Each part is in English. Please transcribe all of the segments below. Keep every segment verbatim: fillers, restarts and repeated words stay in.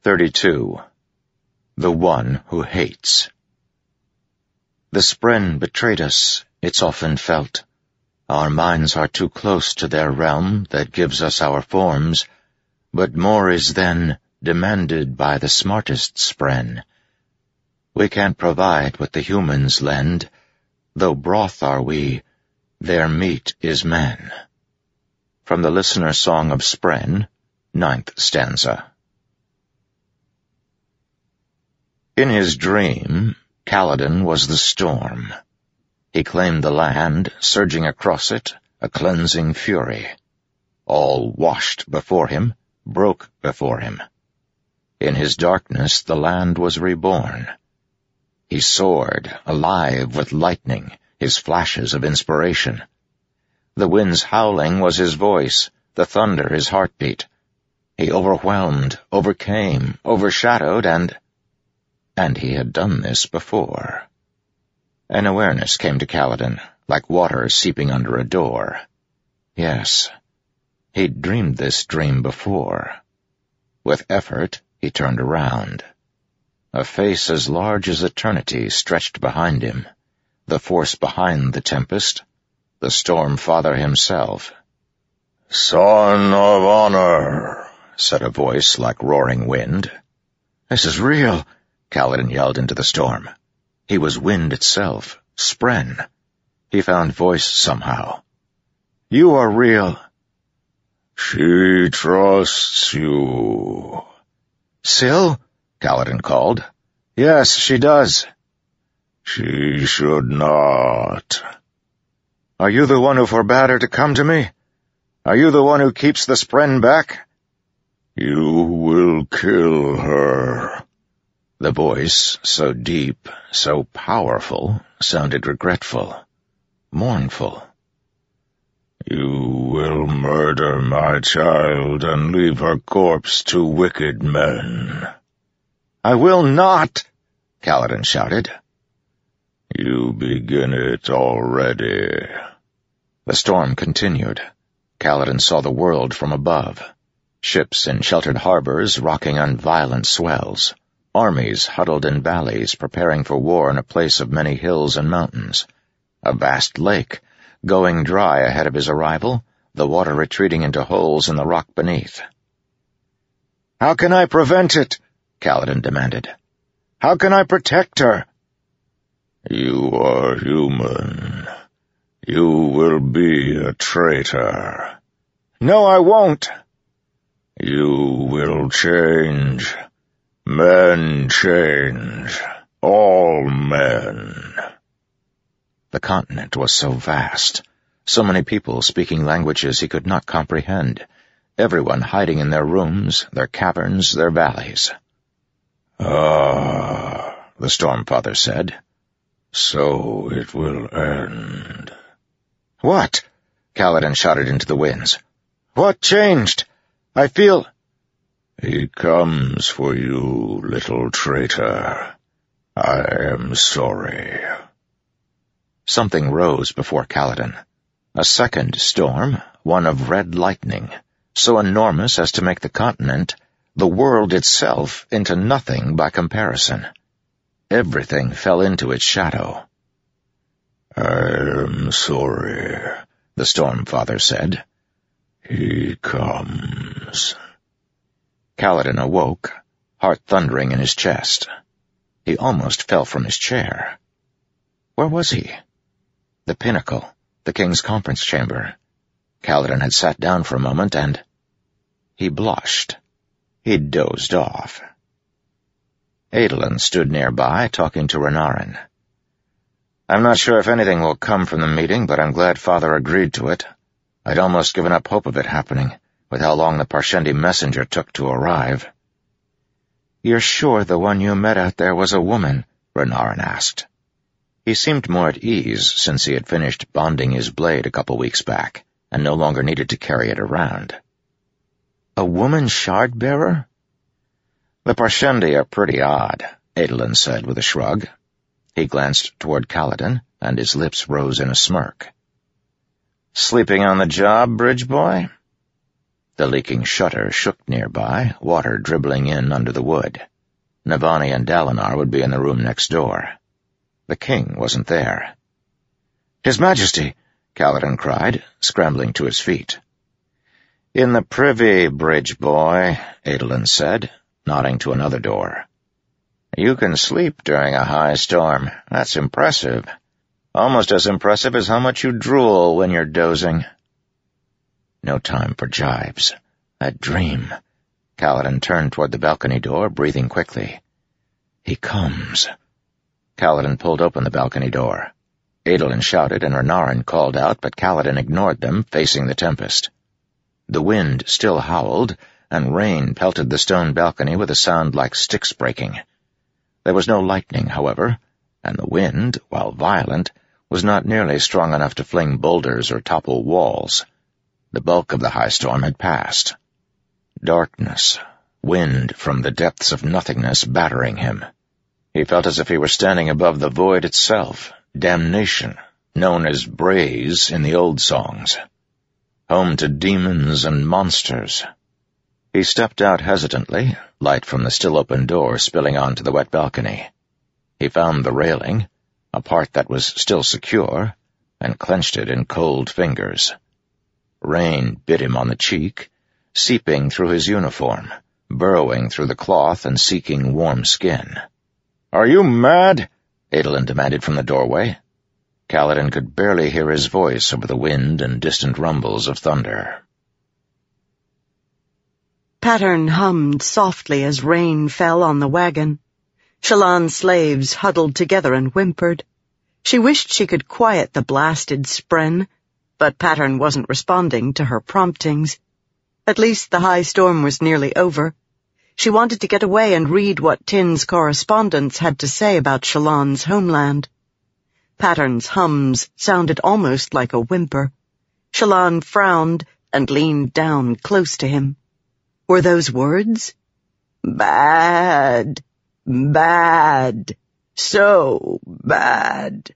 thirty-two. The One Who Hates. The spren betrayed us, it's often felt. Our minds are too close to their realm that gives us our forms, but more is then demanded by the smartest spren. We can't provide what the humans lend, though broth are we, their meat is man. From the Listener Song of Spren, ninth stanza. In his dream, Kaladin was the storm. He claimed the land, surging across it, a cleansing fury. All washed before him, broke before him. In his darkness the land was reborn. He soared, alive with lightning, his flashes of inspiration. The wind's howling was his voice, the thunder his heartbeat. He overwhelmed, overcame, overshadowed, and... And he had done this before. An awareness came to Kaladin, like water seeping under a door. Yes, he'd dreamed this dream before. With effort, he turned around. A face as large as eternity stretched behind him, the force behind the tempest, the Storm Father himself. "Son of Honor," said a voice like roaring wind. "This is real," Kaladin yelled into the storm. He was wind itself, spren. He found voice somehow. "You are real." "She trusts you." "Syl?" Kaladin called. "Yes, she does." "She should not." "Are you the one who forbade her to come to me? Are you the one who keeps the spren back?" "You will kill her." The voice, so deep, so powerful, sounded regretful, mournful. "You will murder my child and leave her corpse to wicked men." "I will not!" Kaladin shouted. "You begin it already." The storm continued. Kaladin saw the world from above. Ships in sheltered harbors rocking on violent swells. Armies huddled in valleys preparing for war in a place of many hills and mountains. A vast lake, going dry ahead of his arrival, the water retreating into holes in the rock beneath. "How can I prevent it?" Kaladin demanded. "How can I protect her?" "You are human. You will be a traitor." "No, I won't." "You will change. Men change. All men." The continent was so vast, so many people speaking languages he could not comprehend, everyone hiding in their rooms, their caverns, their valleys. "Ah," the Storm Father said, "so it will end." "What?" Kaladin shouted into the winds. "What changed? I feel—" "He comes for you, little traitor. I am sorry." Something rose before Kaladin. A second storm, one of red lightning, so enormous as to make the continent, the world itself, into nothing by comparison. Everything fell into its shadow. "I am sorry," the Storm Father said. "He comes." Kaladin awoke, heart thundering in his chest. He almost fell from his chair. Where was he? The pinnacle, the king's conference chamber. Kaladin had sat down for a moment and... He blushed. He'd dozed off. Adolin stood nearby, talking to Renarin. "I'm not sure if anything will come from the meeting, but I'm glad Father agreed to it. I'd almost given up hope of it happening, with how long the Parshendi messenger took to arrive." "You're sure the one you met out there was a woman?" Renarin asked. He seemed more at ease since he had finished bonding his blade a couple weeks back, and no longer needed to carry it around. "A woman shard-bearer?" "The Parshendi are pretty odd," Adolin said with a shrug. He glanced toward Kaladin, and his lips rose in a smirk. "Sleeping on the job, bridge boy?" The leaking shutter shook nearby, water dribbling in under the wood. Navani and Dalinar would be in the room next door. The king wasn't there. "His Majesty!" Kaladin cried, scrambling to his feet. "In the privy, bridge boy," Adolin said, nodding to another door. "You can sleep during a high storm. That's impressive. Almost as impressive as how much you drool when you're dozing." No time for jibes. A dream. Kaladin turned toward the balcony door, breathing quickly. "He comes." Kaladin pulled open the balcony door. Adolin shouted and Renarin called out, but Kaladin ignored them, facing the tempest. The wind still howled, and rain pelted the stone balcony with a sound like sticks breaking. There was no lightning, however, and the wind, while violent, was not nearly strong enough to fling boulders or topple walls. The bulk of the high storm had passed. Darkness, wind from the depths of nothingness battering him. He felt as if he were standing above the void itself, damnation, known as Braes in the old songs. Home to demons and monsters. He stepped out hesitantly, light from the still-open door spilling onto the wet balcony. He found the railing, a part that was still secure, and clenched it in cold fingers. Rain bit him on the cheek, seeping through his uniform, burrowing through the cloth and seeking warm skin. "Are you mad?" Adolin demanded from the doorway. Kaladin could barely hear his voice over the wind and distant rumbles of thunder. Pattern hummed softly as rain fell on the wagon. Shallan's slaves huddled together and whimpered. She wished she could quiet the blasted spren, but Pattern wasn't responding to her promptings. At least the high storm was nearly over. She wanted to get away and read what Tin's correspondents had to say about Shallan's homeland. Pattern's hums sounded almost like a whimper. Shallan frowned and leaned down close to him. Were those words? Bad, bad, so bad.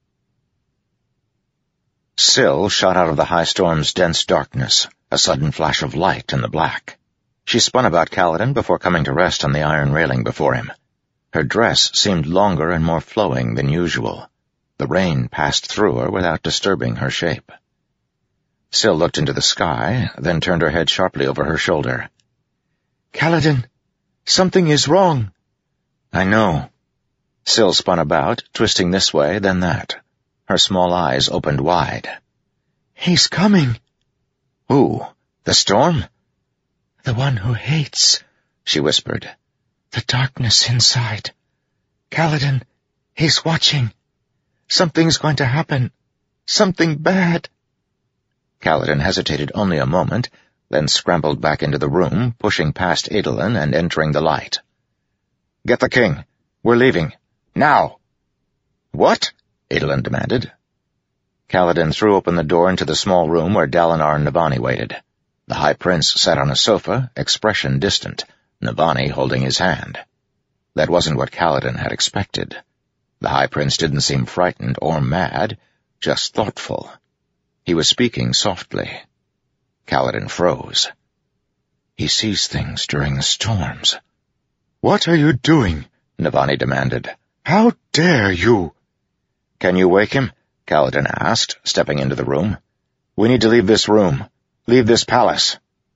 Syl shot out of the high storm's dense darkness, a sudden flash of light in the black. She spun about Kaladin before coming to rest on the iron railing before him. Her dress seemed longer and more flowing than usual. The rain passed through her without disturbing her shape. Syl looked into the sky, then turned her head sharply over her shoulder. "Kaladin, something is wrong." "I know." Syl spun about, twisting this way, then that. Her small eyes opened wide. "He's coming." "Who? The storm?" "The one who hates," she whispered. "The darkness inside. Kaladin, he's watching. Something's going to happen. Something bad." Kaladin hesitated only a moment, then scrambled back into the room, pushing past Adolin and entering the light. "Get the king. We're leaving. Now!" "What?" Adolin demanded. Kaladin threw open the door into the small room where Dalinar and Navani waited. The High Prince sat on a sofa, expression distant, Navani holding his hand. That wasn't what Kaladin had expected. The High Prince didn't seem frightened or mad, just thoughtful. He was speaking softly. Kaladin froze. "He sees things during the storms." "What are you doing?" Navani demanded. "How dare you?" "Can you wake him?" Kaladin asked, stepping into the room. "We need to leave this room. Leave this palace."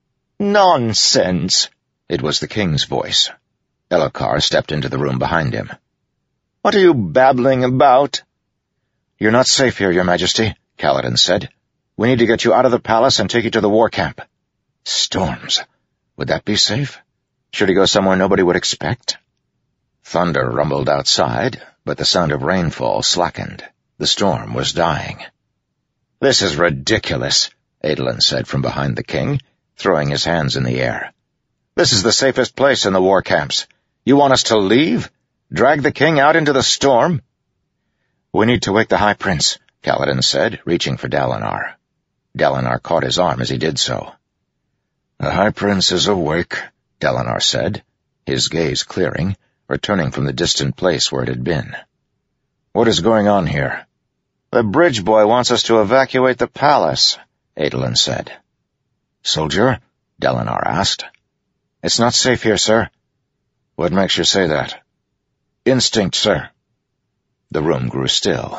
"Nonsense!" It was the king's voice. Elhokar stepped into the room behind him. "What are you babbling about?" "You're not safe here, Your Majesty," Kaladin said. "We need to get you out of the palace and take you to the war camp." Storms. Would that be safe? Should he go somewhere nobody would expect? Thunder rumbled outside, but the sound of rainfall slackened. The storm was dying. "This is ridiculous," Adolin said from behind the king, throwing his hands in the air. "This is the safest place in the war camps. You want us to leave? Drag the king out into the storm?" "We need to wake the High Prince," Kaladin said, reaching for Dalinar. Dalinar caught his arm as he did so. "The High Prince is awake," Dalinar said, his gaze clearing, returning from the distant place where it had been. "What is going on here?" "The bridge boy wants us to evacuate the palace," Adolin said. "Soldier?" Dalinar asked. "It's not safe here, sir." "What makes you say that?" "Instinct, sir." The room grew still.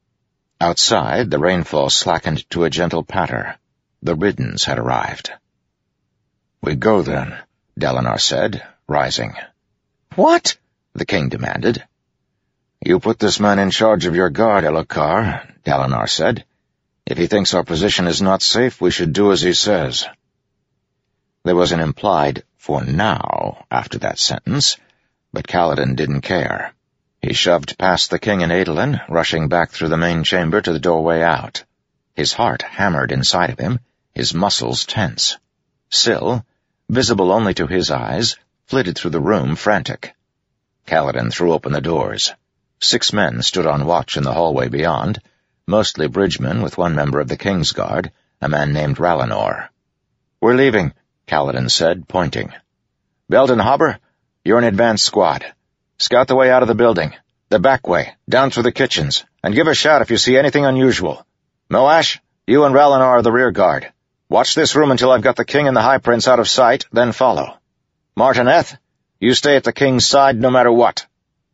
Outside, the rainfall slackened to a gentle patter. The Riddens had arrived. "We go, then," Dalinar said, rising. "What?" the king demanded. "You put this man in charge of your guard, Elhokar," Dalinar said. "If he thinks our position is not safe, we should do as he says." There was an implied "for now" after that sentence, but Kaladin didn't care. He shoved past the king and Adolin, rushing back through the main chamber to the doorway out. His heart hammered inside of him, his muscles tense. Syl, visible only to his eyes, flitted through the room, frantic. Kaladin threw open the doors. Six men stood on watch in the hallway beyond, mostly bridgemen with one member of the King's Guard, a man named Ralinor. "We're leaving," Kaladin said, pointing. "Belden Hobber, you're an advance squad. Scout the way out of the building, the back way, down through the kitchens, and give a shout if you see anything unusual. Moash, you and Ralinor are the rear guard. Watch this room until I've got the king and the High Prince out of sight, then follow. Martineth, you stay at the king's side no matter what."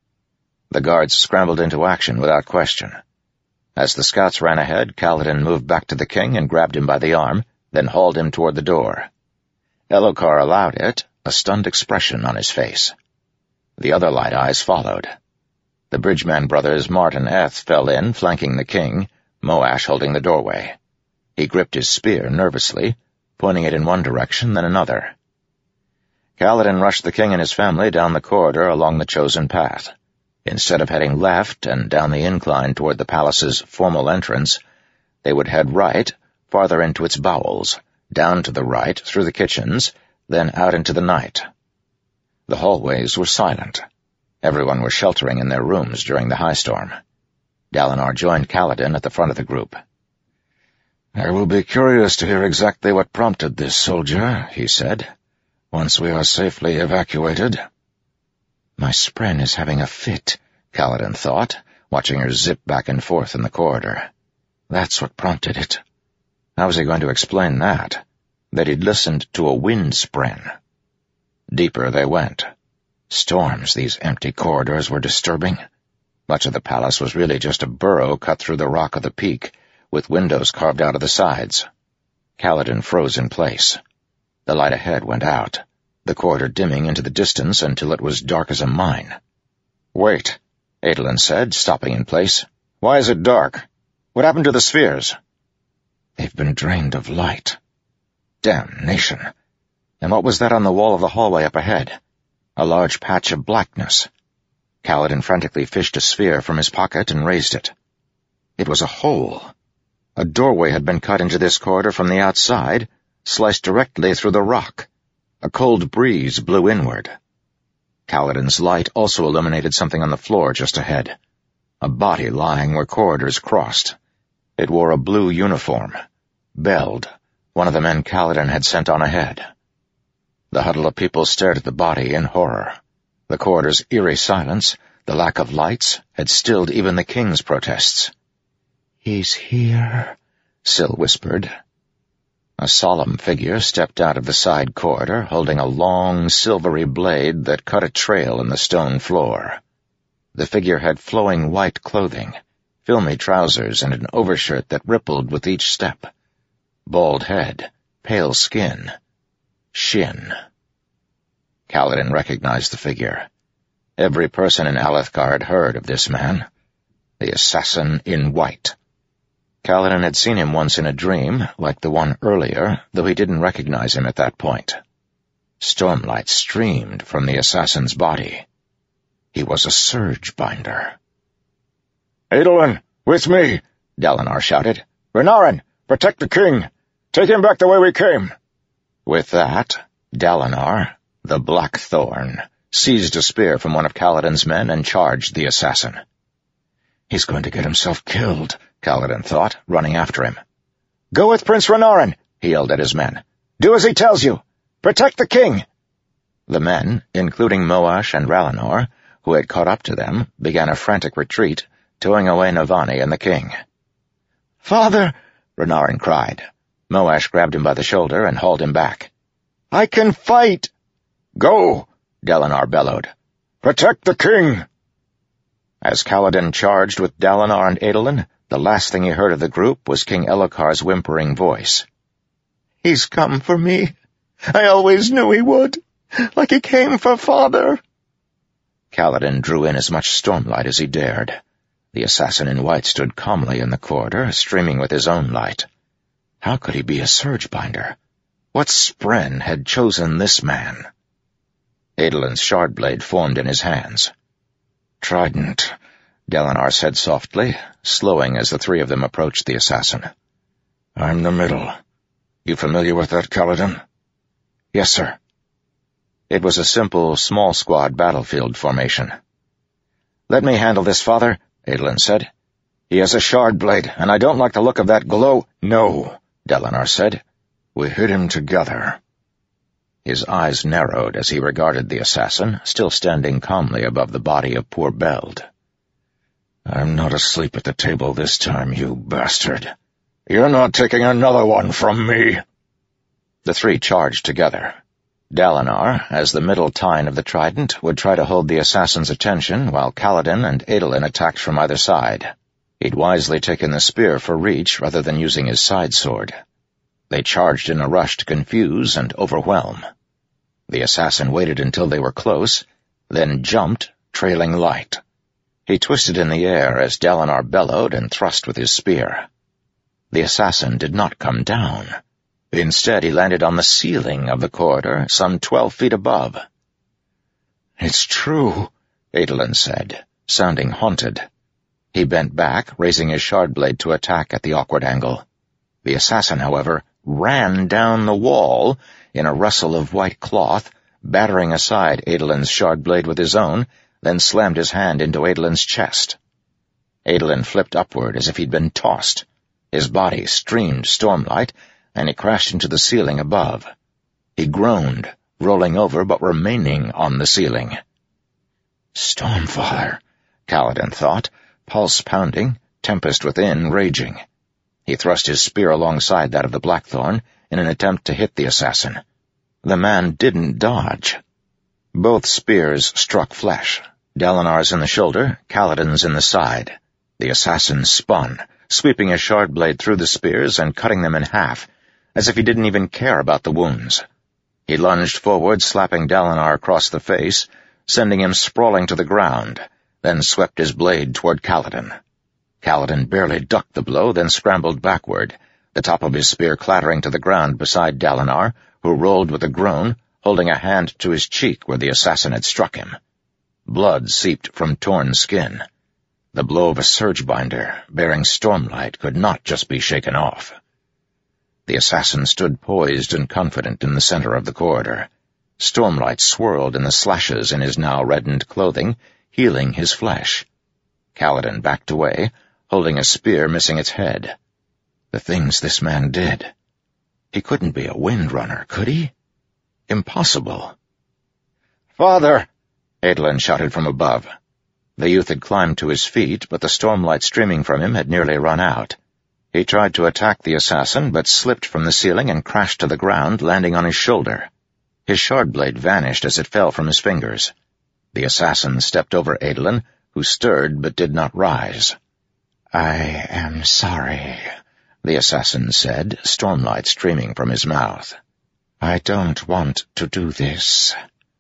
The guards scrambled into action without question. As the scouts ran ahead, Kaladin moved back to the king and grabbed him by the arm, then hauled him toward the door. Elhokar allowed it, a stunned expression on his face. The other light eyes followed. The Bridgeman brothers Martin Eth fell in, flanking the king, Moash holding the doorway. He gripped his spear nervously, pointing it in one direction, then another. Kaladin rushed the king and his family down the corridor along the chosen path. Instead of heading left and down the incline toward the palace's formal entrance, they would head right, farther into its bowels, down to the right through the kitchens, then out into the night. The hallways were silent. Everyone was sheltering in their rooms during the high storm. Dalinar joined Kaladin at the front of the group. "I will be curious to hear exactly what prompted this, soldier," he said, "once we are safely evacuated." "My spren is having a fit," Kaladin thought, watching her zip back and forth in the corridor. That's what prompted it. How was he going to explain that? That he'd listened to a wind spren? Deeper they went. Storms these empty corridors were disturbing. Much of the palace was really just a burrow cut through the rock of the peak, with windows carved out of the sides. Kaladin froze in place. The light ahead went out, the corridor dimming into the distance until it was dark as a mine. "Wait," Adolin said, stopping in place. "Why is it dark? What happened to the spheres?" "They've been drained of light." Damnation! And what was that on the wall of the hallway up ahead? A large patch of blackness. Kaladin frantically fished a sphere from his pocket and raised it. It was a hole. A doorway had been cut into this corridor from the outside, sliced directly through the rock. A cold breeze blew inward. Kaladin's light also illuminated something on the floor just ahead. A body lying where corridors crossed. It wore a blue uniform. Beld, one of the men Kaladin had sent on ahead. The huddle of people stared at the body in horror. The corridor's eerie silence, the lack of lights, had stilled even the king's protests. "He's here," Syl whispered. A solemn figure stepped out of the side corridor, holding a long, silvery blade that cut a trail in the stone floor. The figure had flowing white clothing, filmy trousers, and an overshirt that rippled with each step. Bald head, pale skin, Shin. Kaladin recognized the figure. Every person in Alethkar had heard of this man. The assassin in white. Kaladin had seen him once in a dream, like the one earlier, though he didn't recognize him at that point. Stormlight streamed from the assassin's body. He was a Surgebinder. "Adolin, with me!" Dalinar shouted. "Renarin, protect the king! Take him back the way we came!" With that, Dalinar, the Blackthorn, seized a spear from one of Kaladin's men and charged the assassin. "He's going to get himself killed," Kaladin thought, running after him. "Go with Prince Renarin," he yelled at his men. "Do as he tells you. Protect the king!" The men, including Moash and Ralinor, who had caught up to them, began a frantic retreat, towing away Navani and the king. "Father!" Renarin cried. Moash grabbed him by the shoulder and hauled him back. I can fight!" "Go!" Dalinar bellowed. "Protect the king!" As Kaladin charged with Dalinar and Adolin, the last thing he heard of the group was King Elhokar's whimpering voice. "He's come for me. I always knew he would. Like he came for father." Kaladin drew in as much stormlight as he dared. The assassin in white stood calmly in the corridor, streaming with his own light. How could he be a Surgebinder? What spren had chosen this man? Adolin's shardblade formed in his hands. "Trident," Dalinar said softly, slowing as the three of them approached the assassin. "I'm the middle. You familiar with that, Kaladin?" "Yes, sir." It was a simple, small squad battlefield formation. "Let me handle this, father," Adolin said. "He has a shardblade, and I don't like the look of that glow—" "No," Dalinar said. "We hit him together." His eyes narrowed as he regarded the assassin, still standing calmly above the body of poor Beld. "I'm not asleep at the table this time, you bastard. You're not taking another one from me." The three charged together. Dalinar, as the middle tine of the trident, would try to hold the assassin's attention, while Kaladin and Adolin attacked from either side. He'd wisely taken the spear for reach rather than using his side sword. They charged in a rush to confuse and overwhelm. The assassin waited until they were close, then jumped, trailing light. He twisted in the air as Dalinar bellowed and thrust with his spear. The assassin did not come down. Instead, he landed on the ceiling of the corridor, some twelve feet above. "It's true," Adolin said, sounding haunted. He bent back, raising his shardblade to attack at the awkward angle. The assassin, however, ran down the wall in a rustle of white cloth, battering aside Adolin's shardblade with his own, then slammed his hand into Adolin's chest. Adolin flipped upward as if he'd been tossed. His body streamed stormlight, and he crashed into the ceiling above. He groaned, rolling over but remaining on the ceiling. Stormfather, Kaladin thought, pulse pounding, tempest within raging. He thrust his spear alongside that of the Blackthorn in an attempt to hit the assassin. The man didn't dodge. Both spears struck flesh, Dalinar's in the shoulder, Kaladin's in the side. The assassin spun, sweeping his shardblade through the spears and cutting them in half, as if he didn't even care about the wounds. He lunged forward, slapping Dalinar across the face, sending him sprawling to the ground, then swept his blade toward Kaladin. Kaladin barely ducked the blow, then scrambled backward, the top of his spear clattering to the ground beside Dalinar, who rolled with a groan, holding a hand to his cheek where the assassin had struck him. Blood seeped from torn skin. The blow of a Surgebinder, bearing stormlight, could not just be shaken off. The assassin stood poised and confident in the center of the corridor. Stormlight swirled in the slashes in his now reddened clothing, healing his flesh. Kaladin backed away, holding a spear missing its head. The things this man did. He couldn't be a windrunner, could he? Impossible. "Father!" Adolin shouted from above. The youth had climbed to his feet, but the stormlight streaming from him had nearly run out. He tried to attack the assassin, but slipped from the ceiling and crashed to the ground, landing on his shoulder. His shardblade vanished as it fell from his fingers. The assassin stepped over Adolin, who stirred but did not rise. "I am sorry," the assassin said, stormlight streaming from his mouth. "I don't want to do this."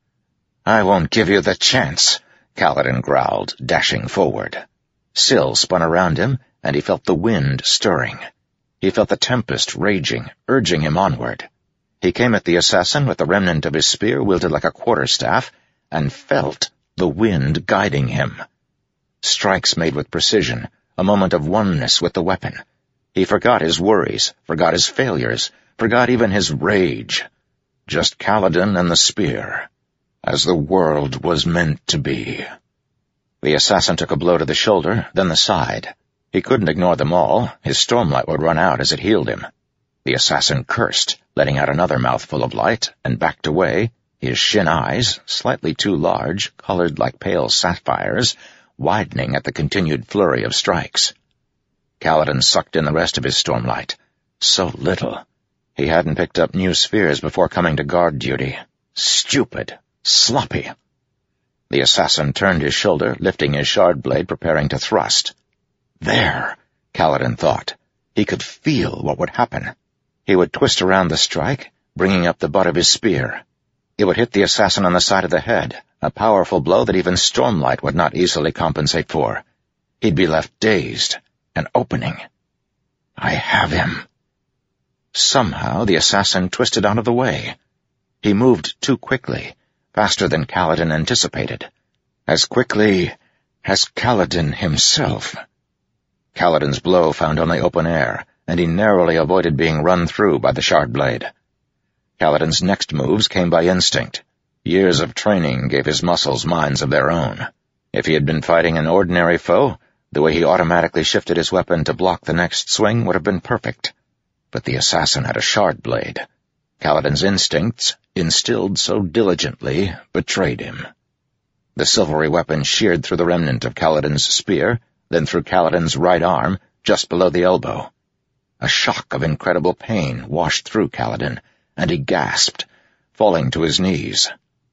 "I won't give you the chance," Kaladin growled, dashing forward. Syl spun around him, and he felt the wind stirring. He felt the tempest raging, urging him onward. He came at the assassin with the remnant of his spear wielded like a quarterstaff, and felt the wind guiding him. Strikes made with precision, a moment of oneness with the weapon. He forgot his worries, forgot his failures, forgot even his rage. Just Kaladin and the spear, as the world was meant to be. The assassin took a blow to the shoulder, then the side. He couldn't ignore them all. His stormlight would run out as it healed him. The assassin cursed, letting out another mouthful of light, and backed away, his shin eyes, slightly too large, colored like pale sapphires, widening at the continued flurry of strikes. Kaladin sucked in the rest of his stormlight. So little. He hadn't picked up new spears before coming to guard duty. Stupid. Sloppy. The assassin turned his shoulder, lifting his shard blade, preparing to thrust. There, Kaladin thought. He could feel what would happen. He would twist around the strike, bringing up the butt of his spear. It would hit the assassin on the side of the head, a powerful blow that even Stormlight would not easily compensate for. He'd be left dazed, an opening. I have him. Somehow the assassin twisted out of the way. He moved too quickly, faster than Kaladin anticipated. As quickly as Kaladin himself. Kaladin's blow found only open air, and he narrowly avoided being run through by the shard blade. Kaladin's next moves came by instinct. Years of training gave his muscles minds of their own. If he had been fighting an ordinary foe, the way he automatically shifted his weapon to block the next swing would have been perfect. But the assassin had a shard blade. Kaladin's instincts, instilled so diligently, betrayed him. The silvery weapon sheared through the remnant of Kaladin's spear, then through Kaladin's right arm, just below the elbow. A shock of incredible pain washed through Kaladin, and he gasped, falling to his knees.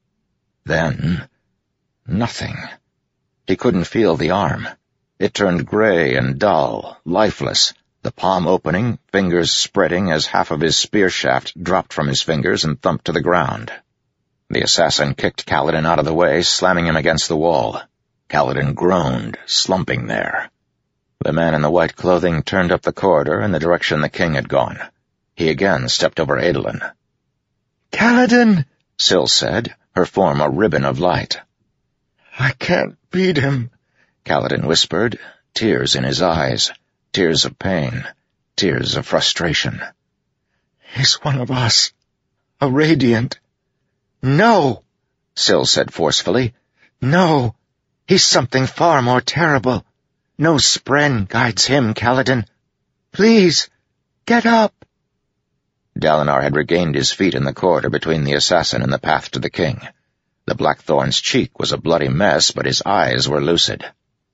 Then, nothing. He couldn't feel the arm. It turned gray and dull, lifeless, the palm opening, fingers spreading as half of his spear shaft dropped from his fingers and thumped to the ground. The assassin kicked Kaladin out of the way, slamming him against the wall. Kaladin groaned, slumping there. The man in the white clothing turned up the corridor in the direction the king had gone. He again stepped over Adolin. "Kaladin," Syl said, her form a ribbon of light. "I can't beat him," Kaladin whispered, tears in his eyes, tears of pain, tears of frustration. "He's one of us, a Radiant." "No," Syl said forcefully. "No, he's something far more terrible. No spren guides him, Kaladin. Please, get up." Dalinar had regained his feet in the corridor between the assassin and the path to the king. The Blackthorn's cheek was a bloody mess, but his eyes were lucid.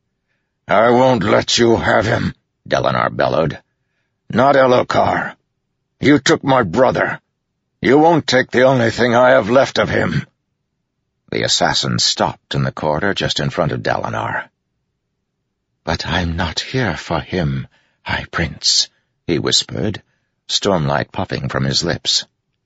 "I won't let you have him," Dalinar bellowed. "Not Elhokar. You took my brother. You won't take the only thing I have left of him." The assassin stopped in the corridor just in front of Dalinar. "But I'm not here for him, High Prince," he whispered, stormlight puffing from his lips.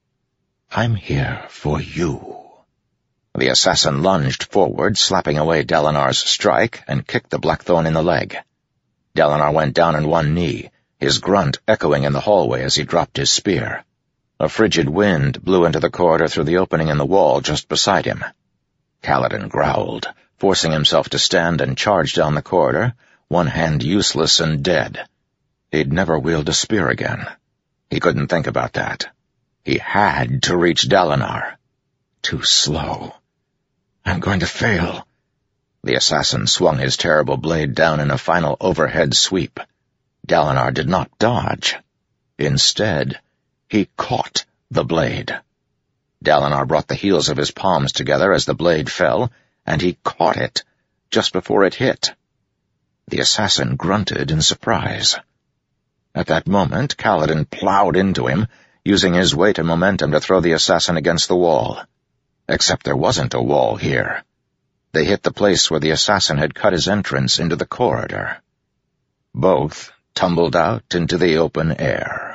"I'm here for you." The assassin lunged forward, slapping away Dalinar's strike, and kicked the Blackthorn in the leg. Dalinar went down on one knee, his grunt echoing in the hallway as he dropped his spear. A frigid wind blew into the corridor through the opening in the wall just beside him. Kaladin growled, forcing himself to stand and charge down the corridor, one hand useless and dead. He'd never wield a spear again. He couldn't think about that. He had to reach Dalinar. Too slow. I'm going to fail. The assassin swung his terrible blade down in a final overhead sweep. Dalinar did not dodge. Instead, he caught the blade. Dalinar brought the heels of his palms together as the blade fell, and he caught it just before it hit. The assassin grunted in surprise. At that moment, Kaladin plowed into him, using his weight and momentum to throw the assassin against the wall. Except there wasn't a wall here. They hit the place where the assassin had cut his entrance into the corridor. Both tumbled out into the open air.